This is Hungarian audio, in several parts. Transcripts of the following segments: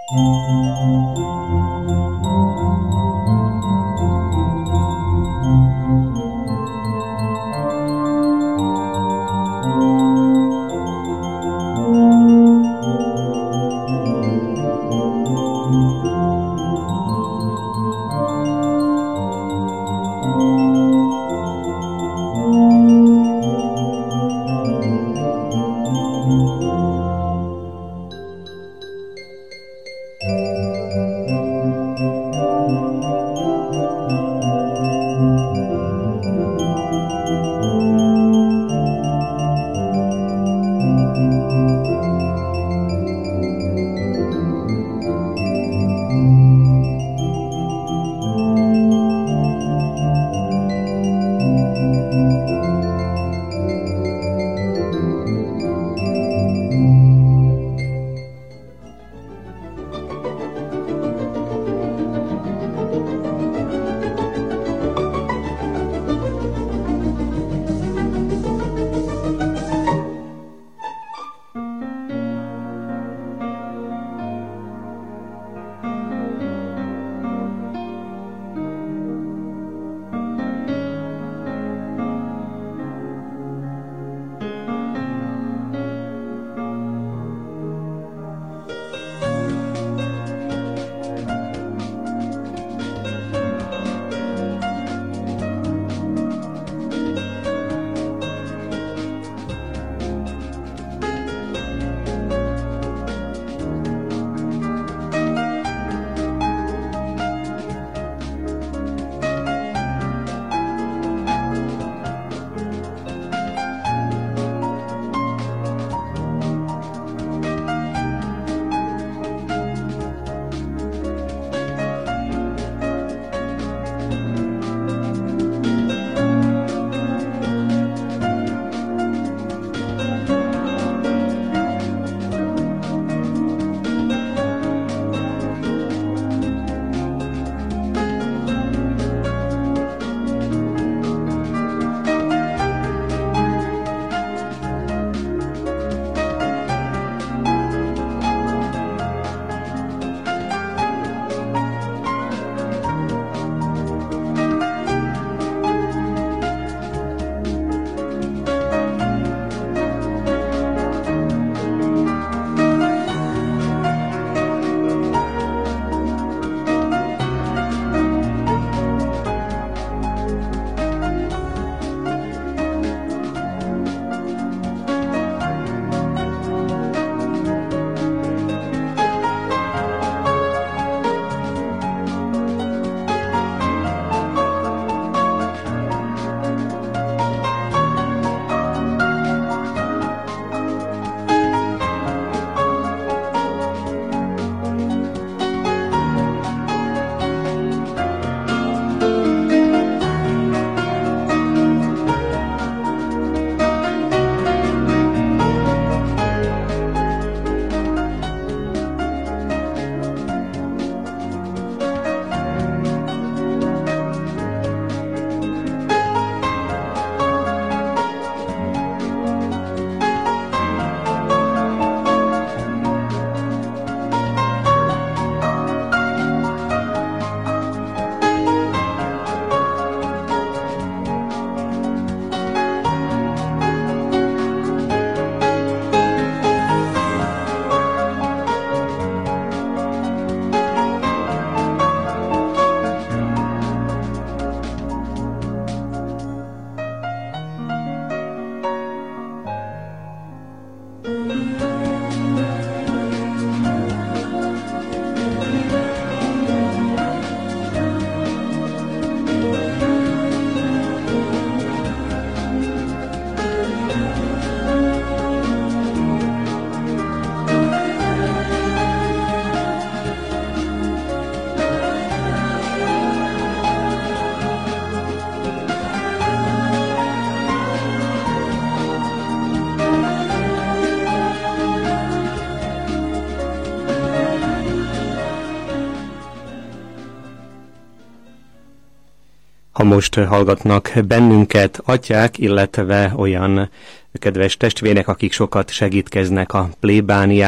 Ha most hallgatnak bennünket atyák, illetve olyan kedves testvérek, akik sokat segítkeznek a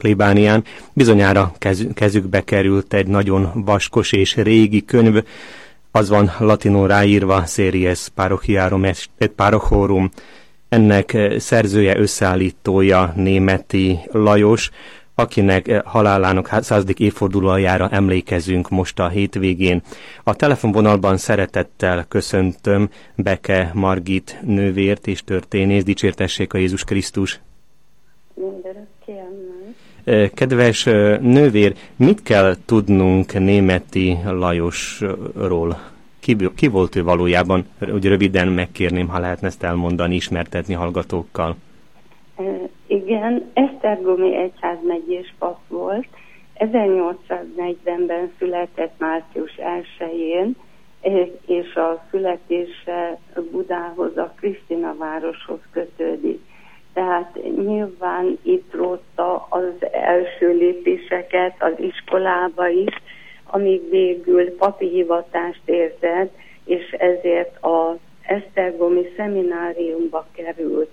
plébánián. Bizonyára kezükbe került egy nagyon vaskos és régi könyv, az van latinul ráírva, Series Parochiarum et Parochorum. Ennek szerzője, összeállítója Németi Lajos, akinek halálának 100. évfordulójára emlékezünk most a hétvégén. A telefonvonalban szeretettel köszöntöm Beke Margit nővért és történész, dicsértessék a Jézus Krisztus. Kedves nővér, mit kell tudnunk Németi Lajosról? Ki volt ő valójában? Úgy röviden megkérném, ha lehetne ezt elmondani, ismertetni hallgatókkal. Igen, esztergomi egyházmegyés pap volt. 1840-ben született március 1-én, és a születése Budához, a Krisztina városhoz kötődik. Tehát nyilván itt rótta az első lépéseket az iskolába is, amíg végül papi hivatást érzett, és ezért az esztergomi szemináriumba került.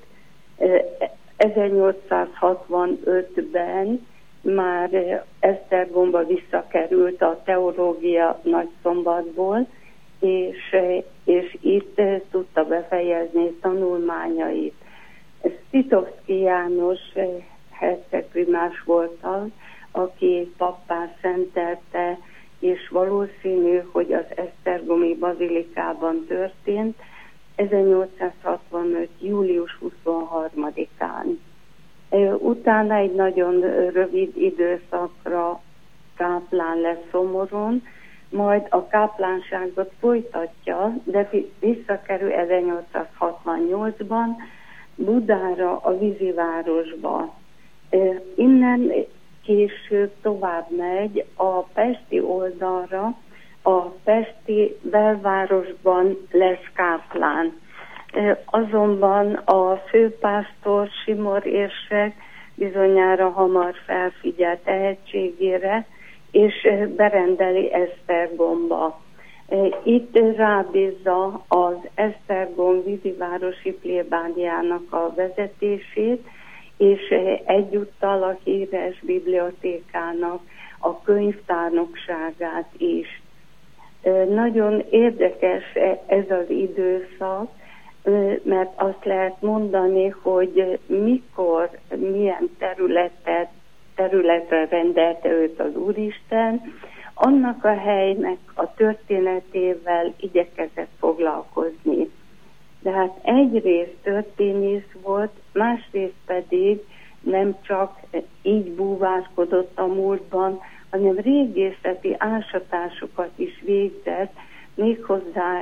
1865-ben már Esztergomba visszakerült a teológia Nagyszombatból, és itt tudta befejezni tanulmányait. Szitovszky János hercegprimás volt az, aki pappá szentelte, és valószínű, hogy az esztergomi bazilikában történt, 1865. július 23-án. Utána egy nagyon rövid időszakra káplán lesz Szomoron, majd a káplánságot folytatja, de visszakerül 1868-ban Budára, a vízivárosba. Innen később tovább megy a pesti oldalra, a pesti belvárosban lesz káplán. Azonban a főpásztor Simor érsek bizonyára hamar felfigyel tehetségére, és berendeli Esztergomba. Itt rábízza az Esztergom vízivárosi plébániának a vezetését, és egyúttal a híres bibliotékának a könyvtárnokságát is. Nagyon érdekes ez az időszak, mert azt lehet mondani, hogy mikor, milyen területre rendelte őt az Úristen, annak a helynek a történetével igyekezett foglalkozni. De hát egyrészt történész volt, másrészt pedig nem csak így búvárkodott a múltban, hanem régészeti ásatásokat is végzett, méghozzá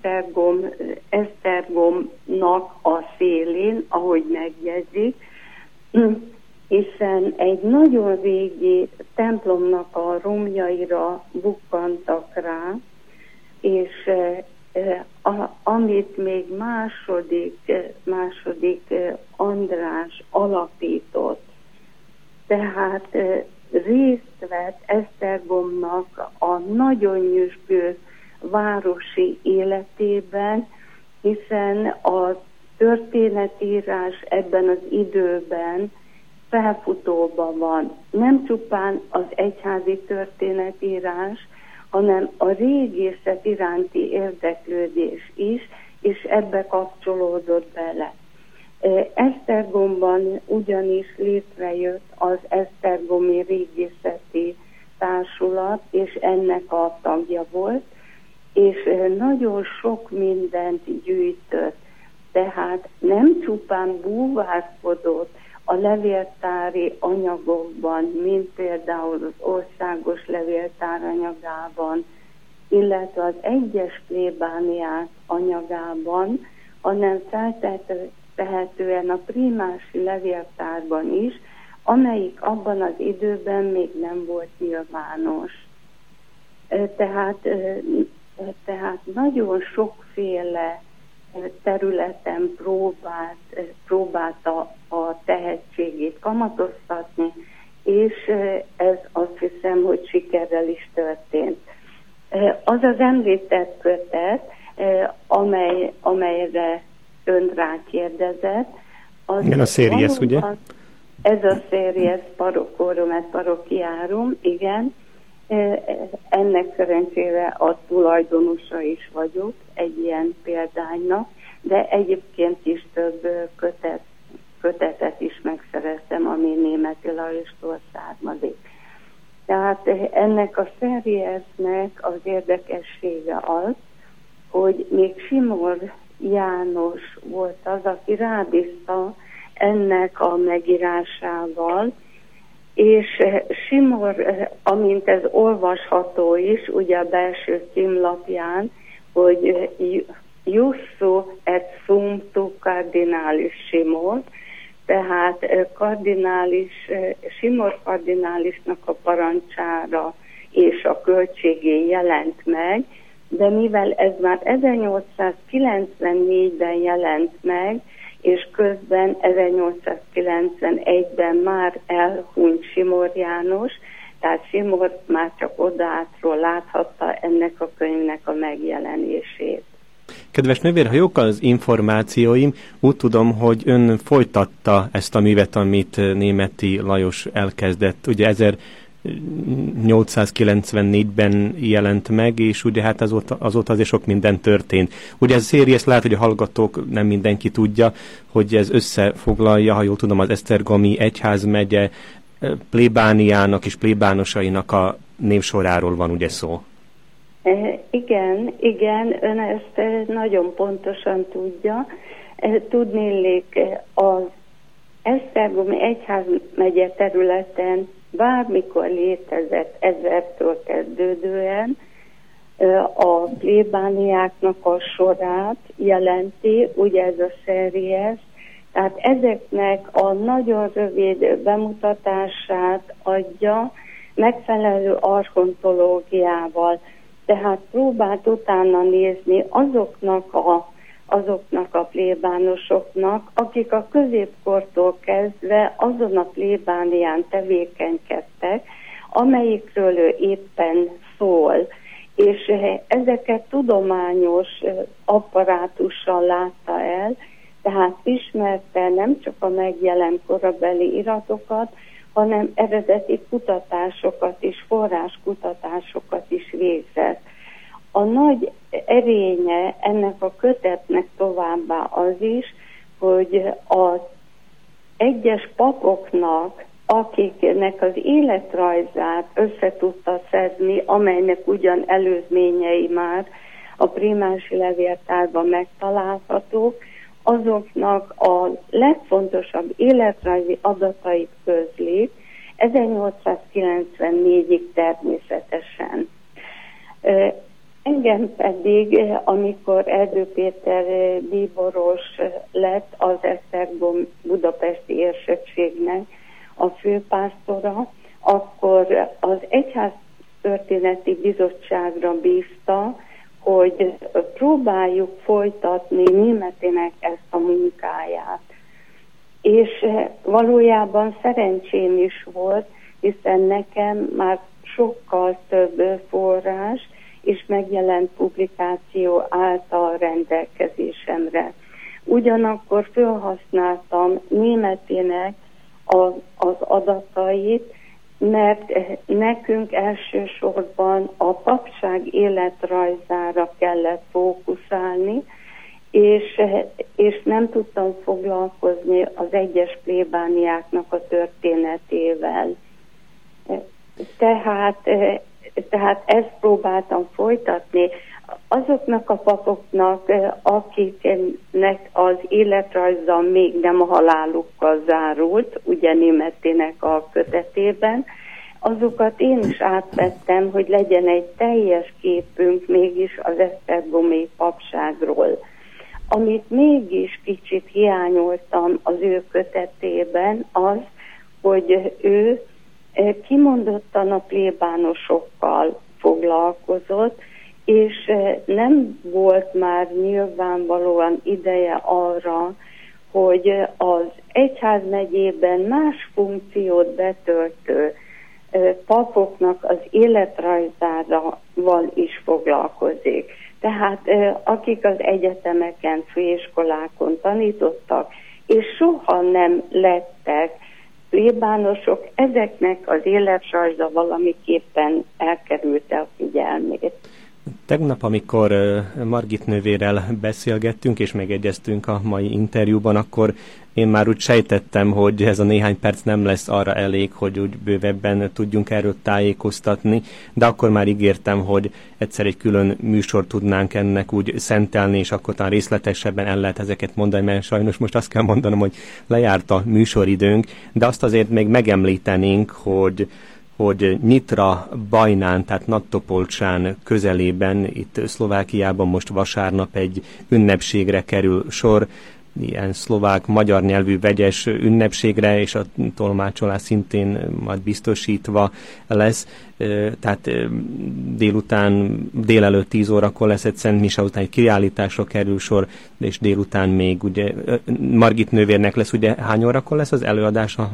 Esztergomnak a szélén, ahogy megjegyzik, hiszen egy nagyon régi templomnak a romjaira bukkantak rá, és amit még második András alapított. Tehát részt vett Esztergomnak a nagyon nyüzsgő városi életében, hiszen a történetírás ebben az időben felfutóban van. Nem csupán az egyházi történetírás, hanem a régészet iránti érdeklődés is, és ebbe kapcsolódott bele. Esztergomban ugyanis létrejött az Esztergomi Régészeti Társulat, és ennek a tagja volt, és nagyon sok mindent gyűjtött. Tehát nem csupán búvárkodott a levéltári anyagokban, mint például az országos levéltár anyagában, illetve az egyes plébániák anyagában, hanem feltehetően a primási levéltárban is, amelyik abban az időben még nem volt nyilvános. Tehát nagyon sokféle területen próbálta a tehetségét kamatoztatni, és ez azt hiszem, hogy sikerrel is történt. Az az említett kötet, amelyre ön rákérdezett, az igen, a Series, ugye? Ez a Series Parochorum et Parochiarum, igen. Ennek szerencsére a tulajdonosa is vagyok egy ilyen példánynak, de egyébként is több kötetet is megszereztem, ami Németi Lajostól származik. Tehát ennek a Seriesnek az érdekessége az, hogy még Simor János volt az, aki rábízta ennek a megírásával, és Simor, amint ez olvasható is, ugye a belső címlapján, hogy Jussu et sumptu cardinalis Simor, tehát Simor kardinálisnak a parancsára és a költségé jelent meg, de mivel ez már 1894-ben jelent meg, és közben 1891-ben már elhunyt Simor János, tehát Simor már csak odátról láthatta ennek a könyvnek a megjelenését. Kedves nővér, ha jók az információim, úgy tudom, hogy ön folytatta ezt a művet, amit Németi Lajos elkezdett. Ugye 1894-ben jelent meg, és ugye hát azóta azért sok minden történt. Ugye ez Series, lehet, hogy a hallgatók nem mindenki tudja, hogy ez összefoglalja, ha jól tudom, az Esztergomi egyházmegye plébániának és plébánosainak a névsoráról van ugye szó. Igen, ön ezt nagyon pontosan tudja. Tudnélik, az Esztergomi egyházmegye területen bármikor létezett 1000-től kezdődően a plébániáknak a sorát jelenti, ugye ez a Series, tehát ezeknek a nagyon rövid bemutatását adja megfelelő archontológiával. Tehát próbált utána nézni azoknak a plébánosoknak, akik a középkortól kezdve azon a plébánián tevékenykedtek, amelyikről ő éppen szól. És ezeket tudományos apparátussal látta el, tehát ismerte nem csak a megjelent korabeli iratokat, hanem eredeti kutatásokat is, forráskutatásokat is végzett. A nagy erénye ennek a kötetnek továbbá az is, hogy az egyes papoknak, akiknek az életrajzát összetudta szedni, amelynek ugyan előzményei már a primási levéltárban megtalálhatók, azoknak a legfontosabb életrajzi adatait közlik, 1894-ig természetesen. Engem pedig, amikor Erdő Péter bíboros lett az Esztergom budapesti érsekségnek a főpásztora, akkor az Egyháztörténeti Bizottságra bízta, hogy próbáljuk folytatni Németinek ezt a munkáját. És valójában szerencsém is volt, hiszen nekem már sokkal több forrás és megjelent publikáció állt a rendelkezésemre. Ugyanakkor felhasználtam Németinek az adatait, mert nekünk elsősorban a papság életrajzára kellett fókuszálni, és nem tudtam foglalkozni az egyes plébániáknak a történetével. Tehát ezt próbáltam folytatni. Azoknak a papoknak, akiknek az életrajza még nem a halálukkal zárult, ugye Németinek a kötetében, azokat én is átvettem, hogy legyen egy teljes képünk mégis az esztergomi papságról. Amit mégis kicsit hiányoltam az ő kötetében, az, hogy ő kimondottan a plébánosokkal foglalkozott, és nem volt már nyilvánvalóan ideje arra, hogy az egyházmegyében más funkciót betöltő papoknak az életrajzával is foglalkozik. Tehát akik az egyetemeken, főiskolákon tanítottak, és soha nem lettek plébánosok, ezeknek az életrajza valamiképpen elkerülte a figyelmét. Tegnap, amikor Margit nővérrel beszélgettünk és megegyeztünk a mai interjúban, akkor én már úgy sejtettem, hogy ez a néhány perc nem lesz arra elég, hogy úgy bővebben tudjunk erről tájékoztatni, de akkor már ígértem, hogy egyszer egy külön műsort tudnánk ennek úgy szentelni, és akkor talán részletesebben el lehet ezeket mondani, mert sajnos most azt kell mondanom, hogy lejárt a műsoridőnk, de azt azért még megemlítenénk, hogy Nyitra Bajnán, tehát Nagytopolcsán közelében, itt Szlovákiában most vasárnap egy ünnepségre kerül sor, ilyen szlovák-magyar nyelvű vegyes ünnepségre, és a tolmácsolás szintén majd biztosítva lesz. Tehát délelőtt 10 órakor lesz egy Szent Mise, után egy kiállításra kerül sor, és délután még ugye Margit nővérnek lesz, ugye hány órakor lesz az előadása?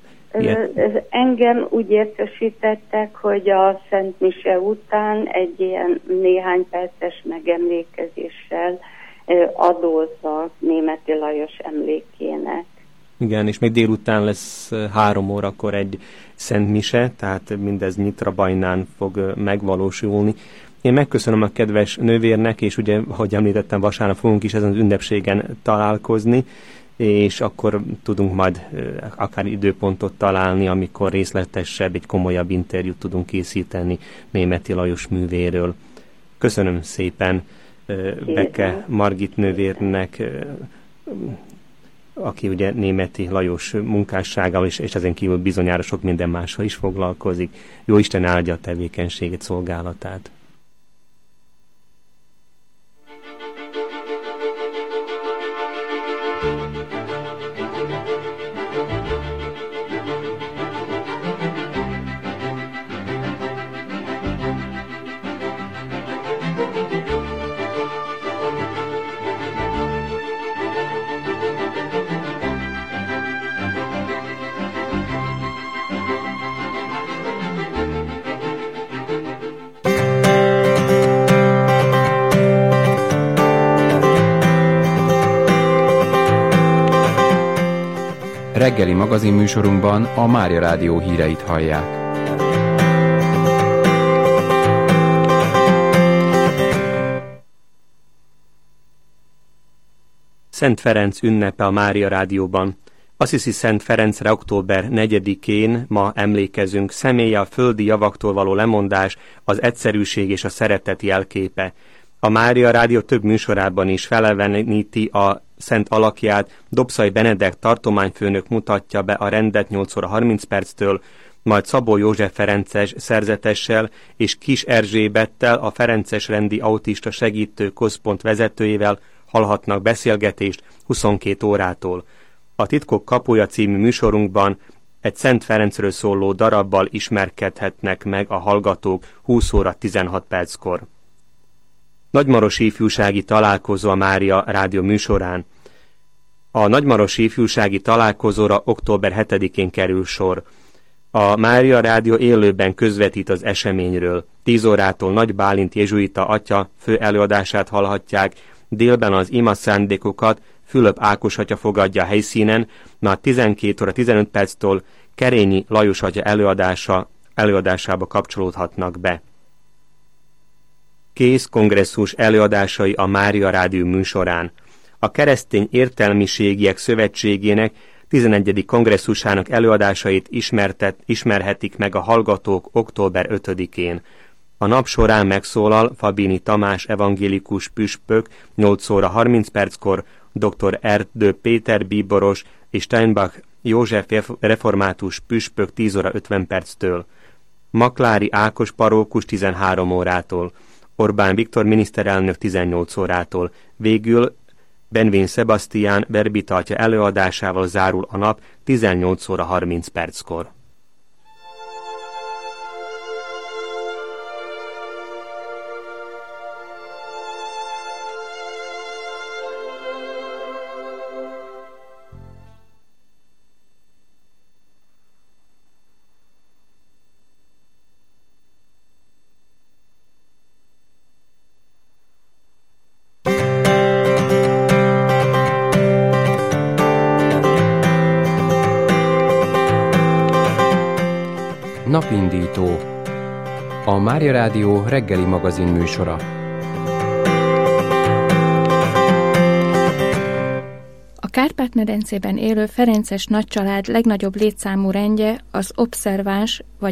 Engem úgy értesítettek, hogy a Szent Mise után egy ilyen néhány perces megemlékezéssel adózza Németi Lajos emlékének. Igen, és még délután lesz 3 órakor egy Szent Mise, tehát mindez Nyitra Bajnán fog megvalósulni. Én megköszönöm a kedves nővérnek, és ugye, ahogy említettem, vasárnap fogunk is ezen az ünnepségen találkozni, és akkor tudunk majd akár időpontot találni, amikor részletesebb, egy komolyabb interjút tudunk készíteni Németi Lajos művéről. Köszönöm szépen Beke Margit nővérnek, aki ugye Németi Lajos munkásságával és ezen kívül bizonyára sok minden mással is foglalkozik. Jó Isten áldja a tevékenységét, szolgálatát. Reggeli magazinműsorunkban a Mária Rádió híreit hallják. Szent Ferenc ünnepe a Mária Rádióban. Assisi Szent Ferencre október 4-én ma emlékezünk. Személye a földi javaktól való lemondás, az egyszerűség és a szeretet jelképe. A Mária Rádió több műsorában is feleleveníti a szent alakját. Dobszai Benedek tartományfőnök mutatja be a rendet 8 óra 30 perctől, majd Szabó József ferences szerzetessel és Kis Erzsébettel, a Ferences rendi autista segítő központ vezetőjével hallhatnak beszélgetést 22 órától. A Titkok kapuja című műsorunkban egy Szent Ferencről szóló darabbal ismerkedhetnek meg a hallgatók 20 óra 16 perckor. Nagymarosi ifjúsági találkozó a Mária Rádió műsorán. A Nagymarosi ifjúsági találkozóra október 7-én kerül sor. A Mária Rádió élőben közvetít az eseményről. 10 órától Nagy Bálint jezsuita atya fő előadását hallhatják, délben az ima szándékokat Fülöp Ákos atya fogadja a helyszínen, majd 12 óra 15 perctől Kerényi Lajos atya előadásába kapcsolódhatnak be. Kész kongresszus előadásai a Mária Rádió műsorán. A Keresztény Értelmiségiek Szövetségének 11. kongresszusának előadásait ismerhetik meg a hallgatók október 5-én. A nap során megszólal Fabini Tamás evangélikus püspök 8 óra 30 perckor, dr. Erdő Péter bíboros és Steinbach József református püspök 10 óra 50 perctől. Maklári Ákos parókus 13 órától. Orbán Viktor miniszterelnök 18 órától. Végül Benvén Sebastián verbita atya előadásával zárul a nap 18 óra 30 perckor. Napindító. A Mária Rádió reggeli magazin műsora. A Kárpát-medencében élő ferences nagycsalád legnagyobb létszámú rendje az obszerváns vagy